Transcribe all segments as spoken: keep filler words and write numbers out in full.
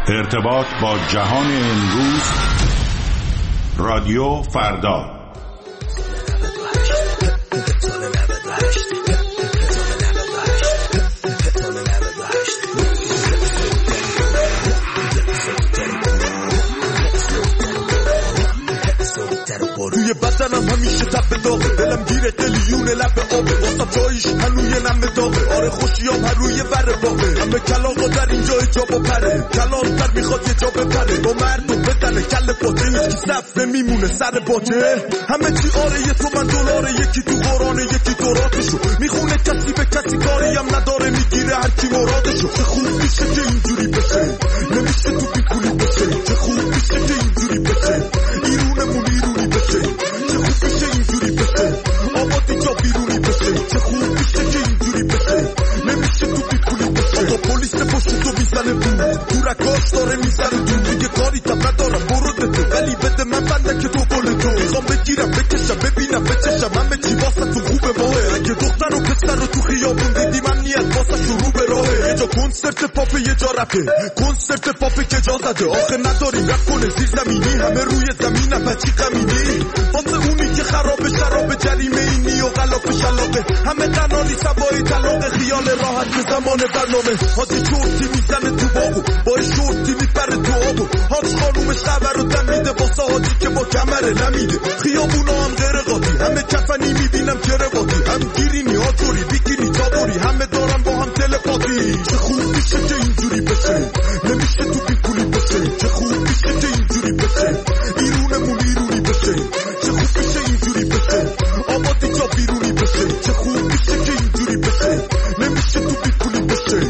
ارتباط با جهان امروز، رادیو فردا. توی بدنم همیشه تب داغه، دلم گیره قلیون لب آبه، واسه جایش هنوی نم داغه، آره خوشیام هر روی بر باغه، همه کلاغا در اینجا جا با پره، کلان تر میخواد یه جا بپره، با مردم بدنه کل باته، هیچ کی صفه میمونه سر باته، همه چی آره یه تو من دلاره، یکی تو قرآنه یکی دوراتشو میخونه، کسی به کسی کاری هم نداره، میگیره هر کی مرادشو. چه خوب میشه که اینجوری بشه، نمیشه تو بیکولی بشه، چه خوب میشه که اینجوری بشه، ایرونمون ایرونی بشه، چه خوب میشه اینجوری بشه، آبادی جا بیرونی بشه، چه خوب میشه که اینجوری بشه، نمیشه تو بیکولی بشه. آقا پلیس پشتو میزنه بود، تو رکاش داره میزنه دون، دیگه کاری تا ندارم برو ده تو، ولی بده من بنده که تو بله تو، میخوام بگیرم بکشم ببینم بچشم، همه چی واسه تو خوبه ماهه، اگه دختر و پسر رو تو خیابون دیدی من نیت واسه شروع به راهه، یه جا کنسرت پاپ یه جا رپه، کنسرت پاپ که جا زده، آخه نداریم رپ کنه زیر زمینی، همه روی زمین بچی غمینی، واسه اونی که خراب شراب جریمه اینی و غلاف شلاقه، همه قناری سوای طلاق، خیال راحت به زمان برنامه، حاجی چورتی میزنه تو باغو، با شورتی میپره تو آبو، حاج خانومش خبر رو دم میده واسه حاجی که با کمره نمیده، خیابونا هم غیر قاطی، همه کفنی میبینم کرواتی، هم گیرینی آجوری بیکینی چادری، همه دارم با هم تلپاتی. چه خوب میشه که اینجوری بشه، نمیشه تو بیکولی بشه، چه خوب میشه که اینجوری بشه، ایرونمون ایرونی بشه، چه خوب میشه اینجوری بشه، آبادی جا بیرونی بشه، چه خوب میشه که اینجوری بشه، نمیشه تو بیکولی بشه.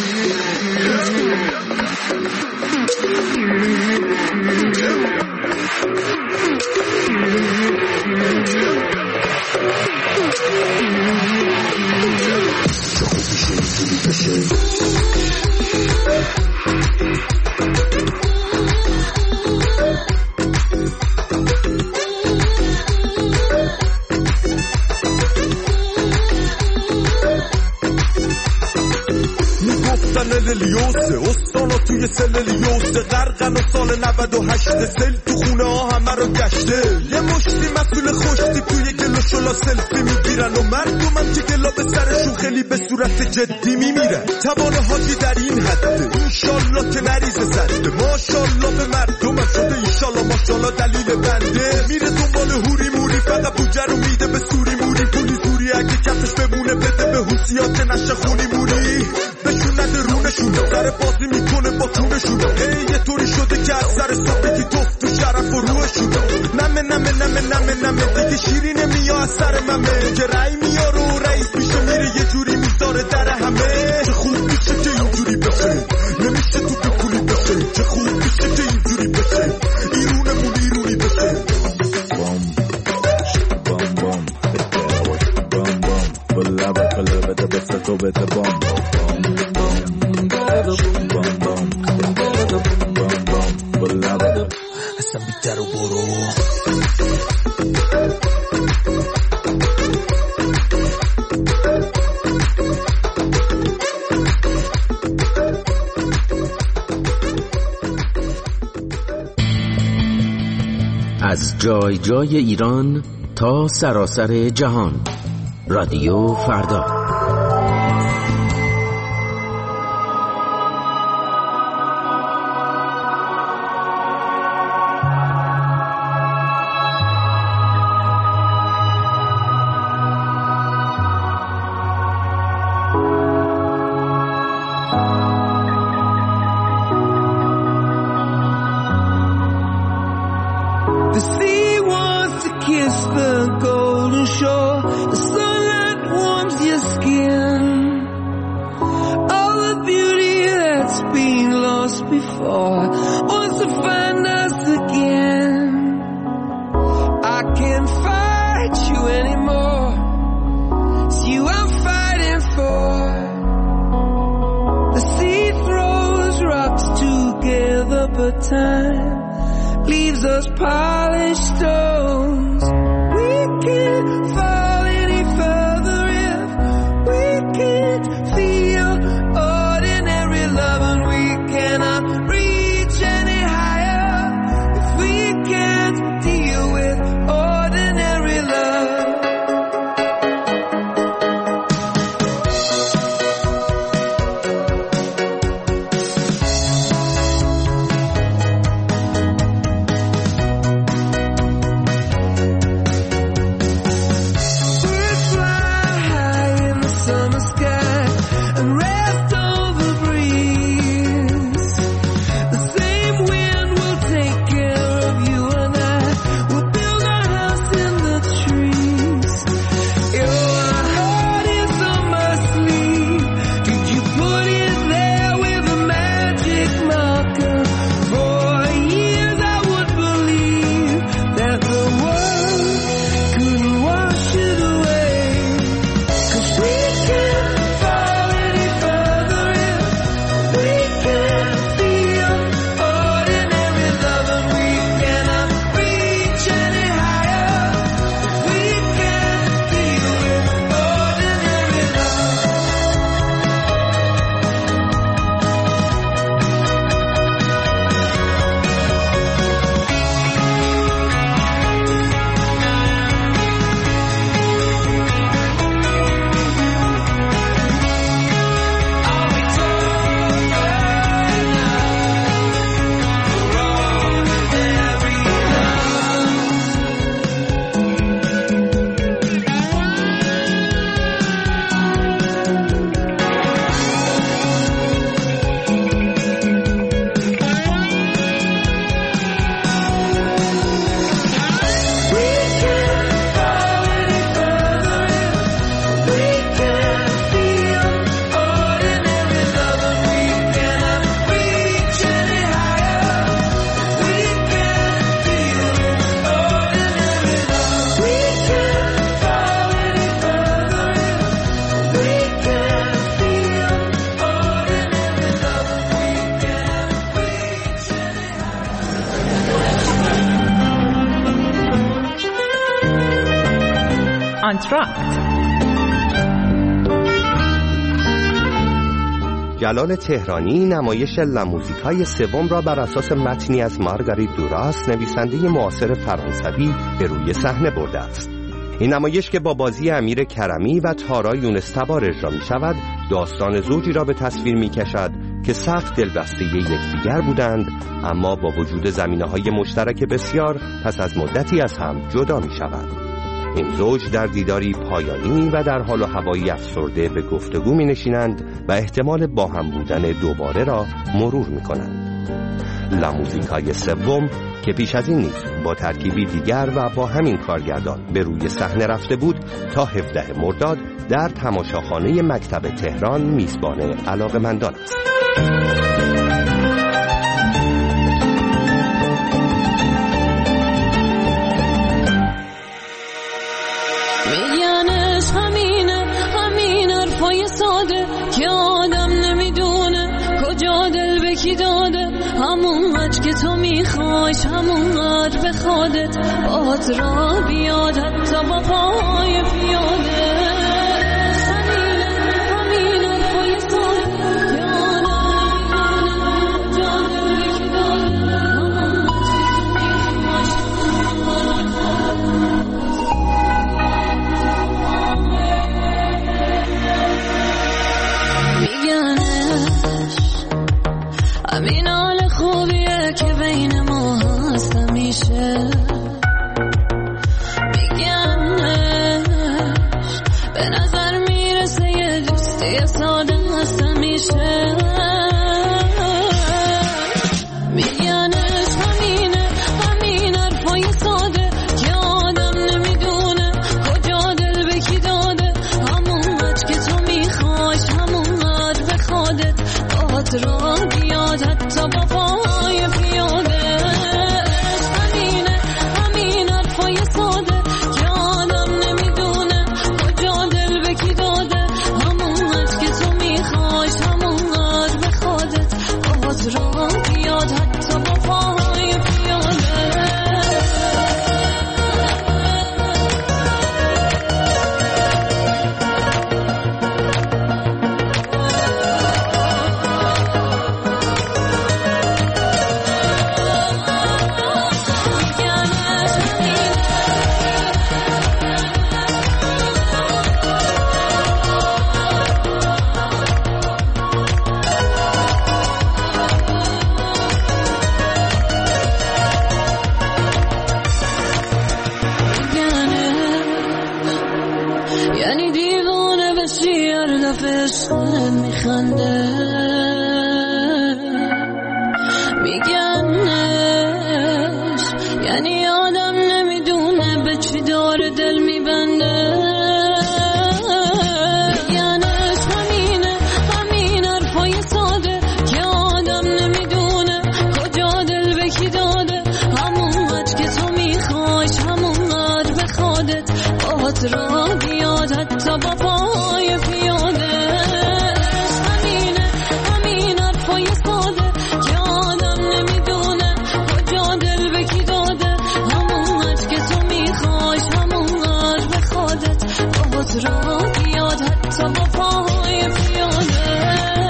لیوسه استانا توی سل لیوسه، غرقن و سال نود و هشت، سل تو خونه ها همه رو گشته، یه مشتی مسئول خوشتی توی گلو شلا سلفی میگیرن، و مردم هم که گلا به سرشون خیلی به صورت جدی میمیرن، توان حاجی در این حده، اینشالله که نریزه زده، ماشالله به مردم هم شده اینشالله ماشالله دلیل بنده، میره دنبال هوری موری، فقط بوجه رو میده به سوری موری، پولی زوری اگه کفش بمونه بده به حوثیات نشه خونی موری، بشون نده رونشون، سر بازی میکنه با تونشون، ای یه طوری شده که از سر صبحی توف تو شرف و روشون، نمه نمه نمه نمه نمه دیگه شیرینه میا از سر ممه، که رای میاره و رئیس میشه میره یه جوری میذاره در همه. چه خوب میشه که اینجوری بشه، نمیشه تو بکولی بشه، چه خوب میشه که اینجوری بشه، ایرونمون ایرونی بشه. بام بام بام بام بام بلا بلا بده بسه تو بده بام اصلا بیتر و برو. از جای جای ایران تا سراسر جهان، رادیو فردا. Time leaves us polished stones. We can't fall any further if we can't feel ordinary love, and we cannot breathe. کانترکت. جلال تهرانی نمایش لاموزیکای سوم را بر اساس متنی از مارگاریت دوراس نویسنده معاصر فرانسوی به روی صحنه برده است. این نمایش که با بازی امیر کرمی و تارا یونستبار اجرا می شود، داستان زوجی را به تصویر می کشد که سخت دلبسته یکدیگر بودند، اما با وجود زمینه‌های مشترک بسیار پس از مدتی از هم جدا می شود. این زوج در دیداری پایانی و در حال و هوایی افسرده به گفتگو می نشینند و احتمال با هم بودن دوباره را مرور می کنند. لاموزیکای سوم که پیش از این نیز با ترکیبی دیگر و با همین کارگردان به روی صحنه رفته بود، تا هفدهم مرداد در تماشاخانه مکتب تهران میزبان علاقه‌مندان است. میگنش همینه، همین حرفای ساده که آدم نمیدونه کجا دل به کی داده. همون قدر که تو میخوایش همون قدر به خودت باهات را بیاد، حتی با پای پیاده. همینه، همین حرفای ساده که آدم نمیدونه کجا دل به کی داده. همون همین حال خوبیه که بین ما هست همیشه. میگنش به نظر میرسه یه دوستی ساده هست همیشه. میگنش همینه، همین حرفای ساده که آدم نمیدونه کجا دل به کی داده. همون قدر که تو میخوایش همون قدر به خودت باهات را بیاد، حتی با پای پیاده. همینه، همین حرفای ساده که آدم نمیدونه کجا دل به کی داده. همون قدر که تو میخوایش همون قدر به خودت باهات را بیاد، حتی با پای پیاده. یعنی دیوانه بشی هر دفعه عشقت میخنده. میگنش یعنی آدم نمیدونه به چی داره دل میبنده. میگنش همینه، همین حرفای ساده که آدم نمیدونه کجا دل به کی داده. همون قدر که تو میخوایش همون قدر به خودت باهات را بیاد، حتی با پای پیاده. همینه، همین حرفای ساده که آدم نمیدونه کجا دل به کی داده. همون قدر که تو میخوایش همون قدر به خودت باهات را بیاد، حتی با پای پیاده.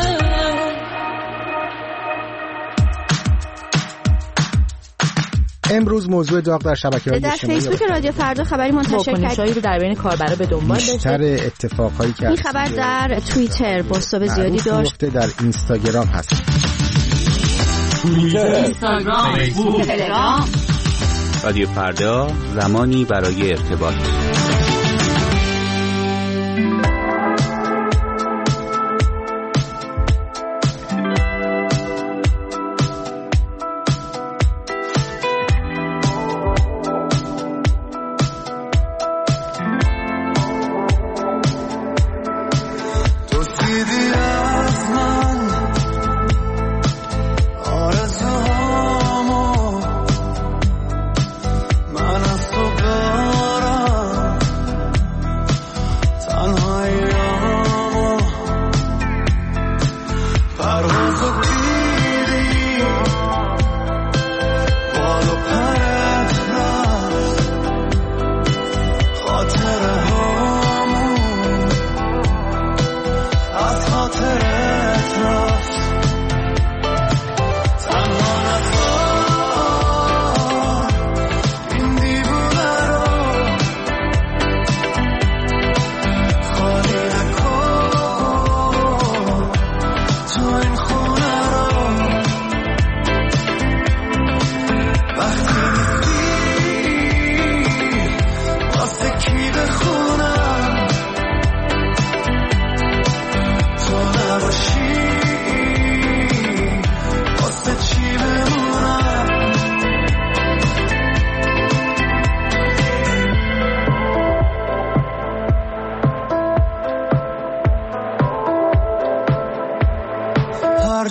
امروز موضوع داغ در شبکه‌های اجتماعی در فیسبوک رادیو فردا خبری منتشر کرد رو در بین کاربرا به دنبال داشته. بیشتر اتفاقایی که این خبر در توییتر بازتاب زیادی داشت. در اینستاگرام هست. توییتر، اینستاگرام، فیسبوک، تلگرام. رادیو فردا، زمانی برای ارتباط. من از تو دارم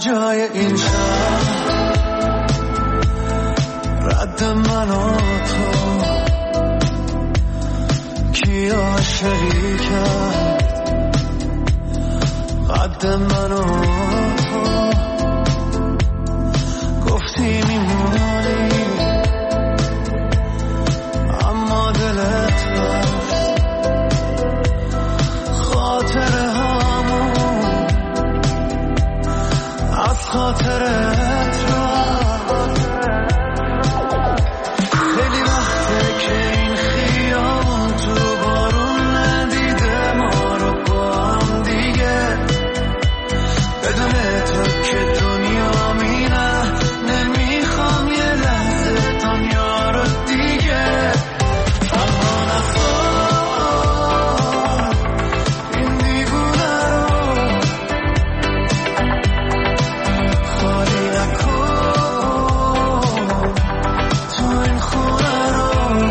کجای این شهر رد من و تو کیا شریکت قد من و تو گفتی میمونی اما دلت بست خاطر همون از خاطرت رفت خیلی وقته که این خیابون تو بارون ندیده ما رو با هم دیگه بدون تو که دنیا مینه نمیخوام یه لحظه دنیا رو دیگه اما نخواه این دیوونه رو خالی نکن تو این خونه رو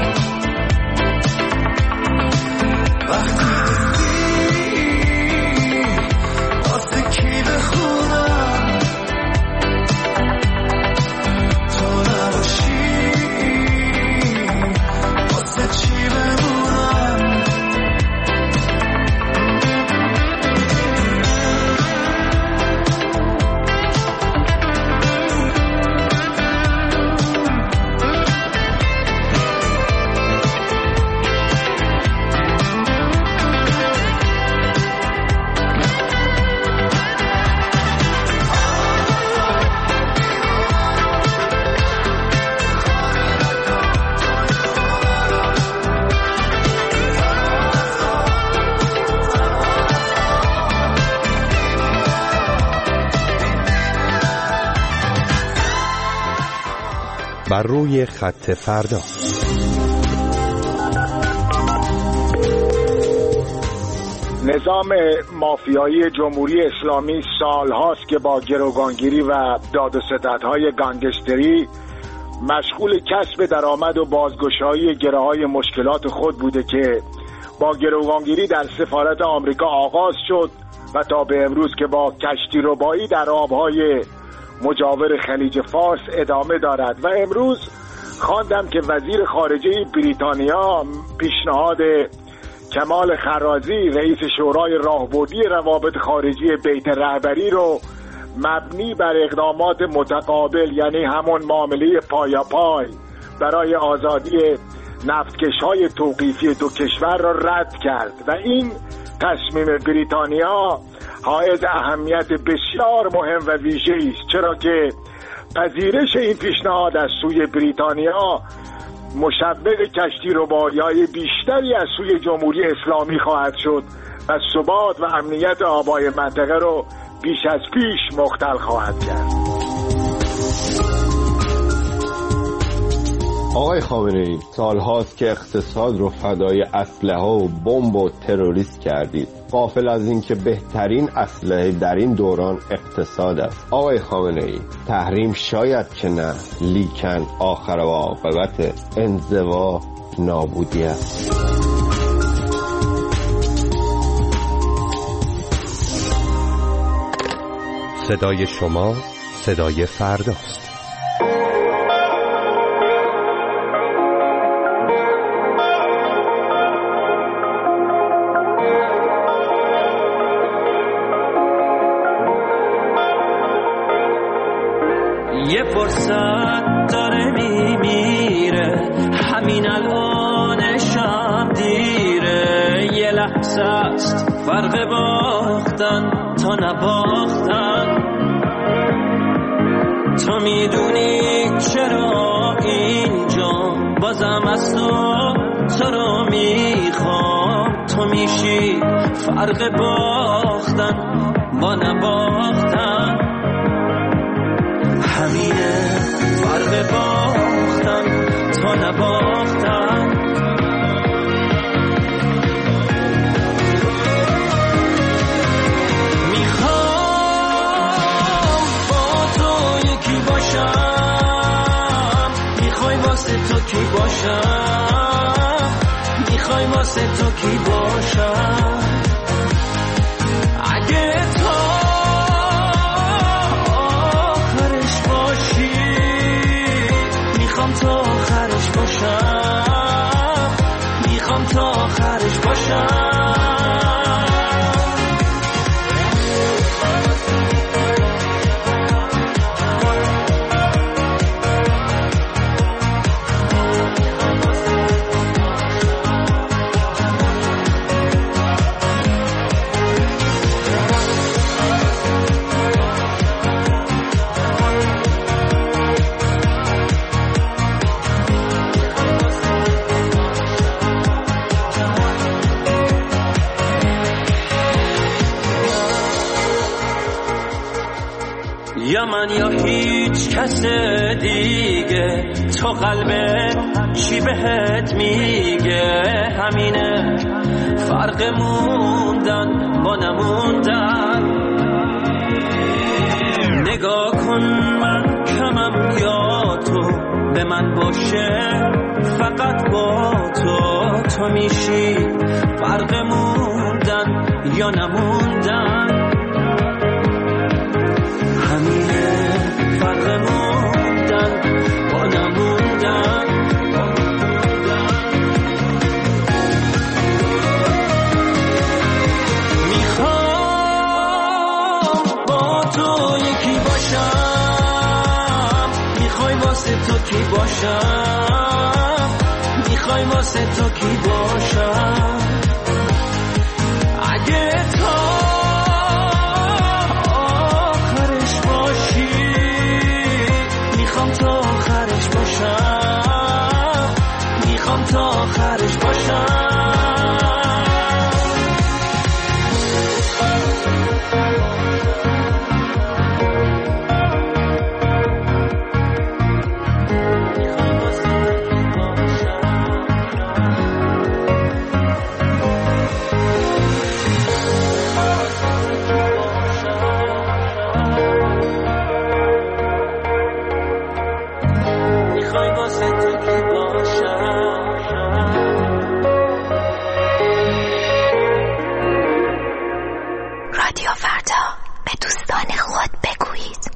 وقتی گفتی واسه کی بخونم تو نباشی واسه چی بمونم بر روی خط فردا. نظام مافیایی جمهوری اسلامی سالهاست که با گروگانگیری و داد و ستدهای گانگستری مشغول کسب درآمد و بازگشایی گره‌های مشکلات خود بوده که با گروگانگیری در سفارت آمریکا آغاز شد و تا به امروز که با کشتی ربایی در آبهای مجاور خلیج فارس ادامه دارد. و امروز خواندم که وزیر خارجه بریتانیا پیشنهاد کمال خرازی رئیس شورای راهبردی روابط خارجی بیت رهبری رو مبنی بر اقدامات متقابل، یعنی همون معامله پایاپای برای آزادی نفتکش‌های توقیفی دو کشور را رد کرد و این تصمیم بریتانیا حائز اهمیت بسیار مهم و ویژه‌ای است، چرا که پذیرش این پیشنهاد از سوی بریتانیا مشوق کشتی ربایی‌های بیشتری از سوی جمهوری اسلامی خواهد شد و ثبات و امنیت آبای منطقه رو بیش از پیش مختل خواهد کرد. آقای خامنه‌ای، سالهاست که اقتصاد رو فدای اسلحه و بمب و تروریست کردید، غافل از این که بهترین اسلحه در این دوران اقتصاد است. آقای خامنه‌ای، تحریم شاید که نه، لیکن آخر و عاقبت انزوا نابودی است. صدای شما صدای فرداست. یه فرصت داره میمیره، همین الانشم دیره، یه لحظه است فرق باختن تا نباختن. تو میدونی چرا اینجا بازم از تو تو رو میخوام، تو میشی فرق باختن با نباختن. همینه فرق باختن تا نباختن. میخوام با تو یکی باشم، میخوای واسه تو کی باشم، میخوای واسه تو کی باشم. اگه تو هیچ کس دیگه، تو قلبت چی بهت میگه؟ همینه فرق موندن با نموندن. نگاه کن من کمم یا تو به من باشه، فقط با تو تو میشی فرق موندن یا نموندن. همینه فرق موندن با نموندن. میخوام با تو یکی باشم، میخوای واسه تو کی باشم، میخوای واسه تو کی باشم. اگه تا آخرش باشی، میخوام تا آخرش باشم، میخوام تا آخرش باشم. رادیو فردا، به دوستان خود بگویید.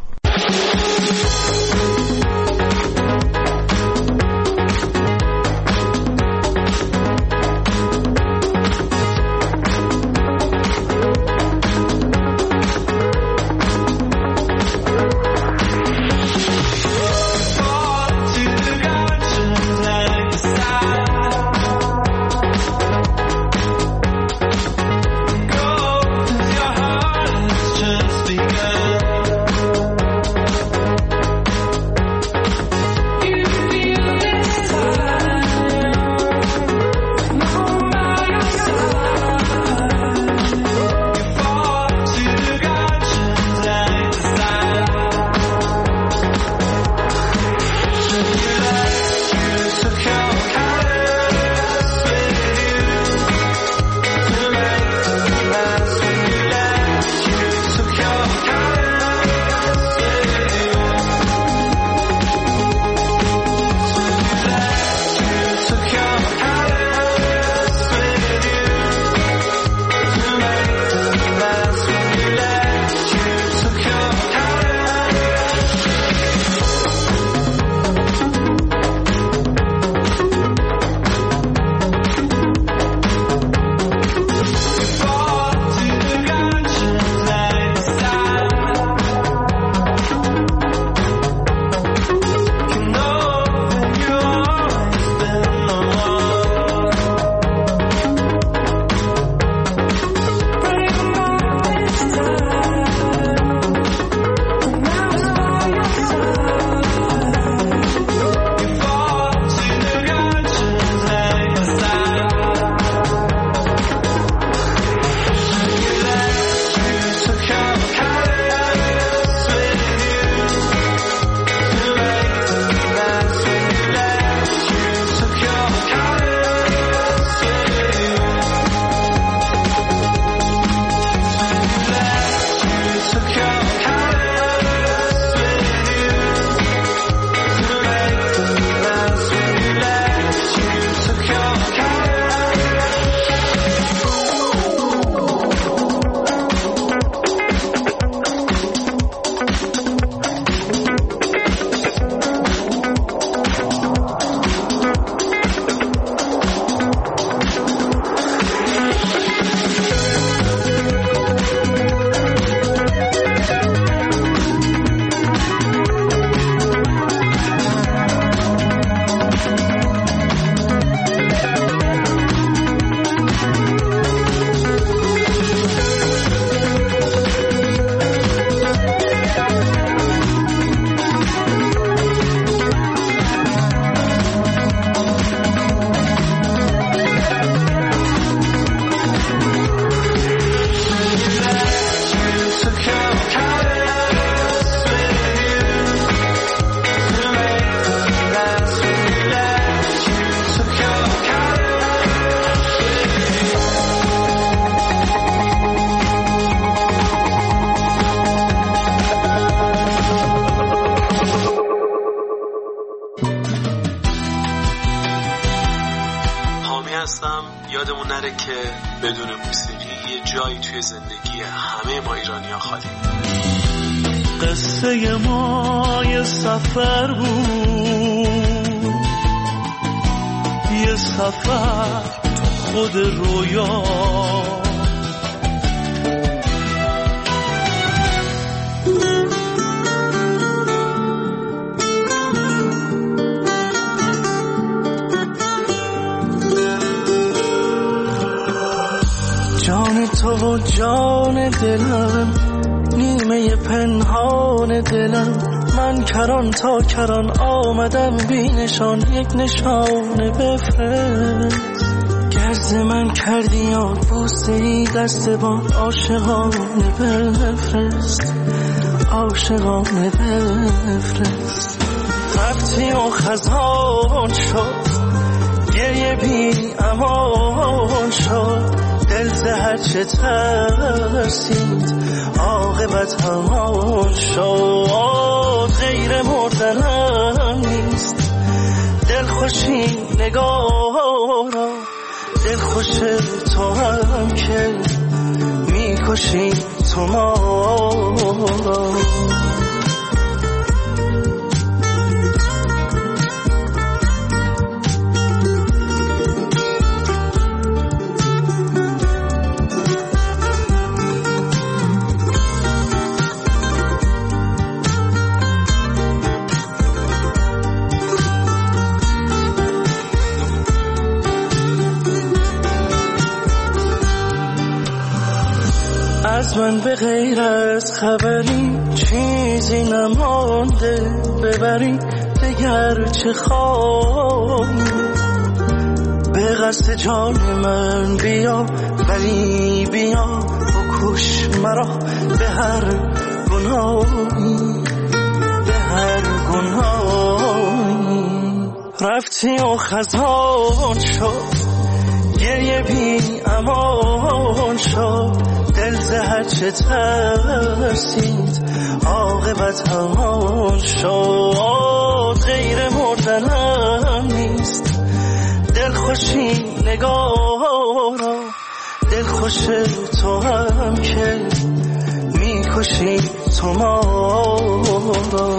نره که بدون موسیقی یه جایی توی زندگی همه ما ایرانی‌ها خالی. قصه ما یه سفر بود، یه سفر خود رویا، جان تو و جان دلم، نیمه پنهان دلم، من کران تا کران آمدم بی نشان، یک نشان بفرست. گرز من کردی یاد بوسه ای دست بان، عاشقانه بفرست، عاشقانه بفرست. رفتی و خزان شد، گریه بی امان شد، دل زهر چه ترسید عاقبت همان شد. غیر مردنم نیست دل خوشی نگاه را، دل خوش تو هم که میکشی تو ما را. از من به غیر از خبری چیزی نمانده، ببری دگر چه خواهی. به قصد جان من بیا، ولی بیا بکش مرا به هر گناهی، به هر گناهی. رفتی و خزان شد، گریه بی امان شد، دل زهر چه ترسید عاقبت همان شد. غیر مردنم نیست دل خوشی نگاه را، دل خوش تو هم که میکشی تو ما را.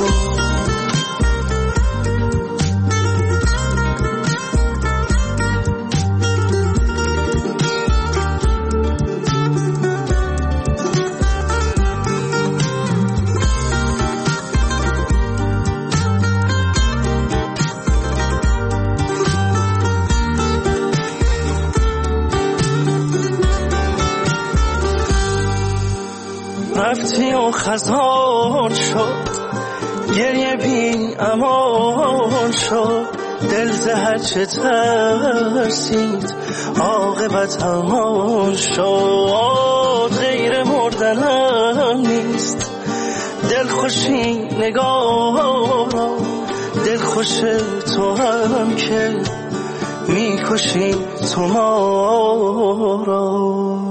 رفتی و خزان شد، گریه بی امان شد، دل زهر چه ترسید عاقبت همان شد. غیر مردنم نیست دل خوشی نگاه را، دل خوش تو هم که میکشی تو ما را.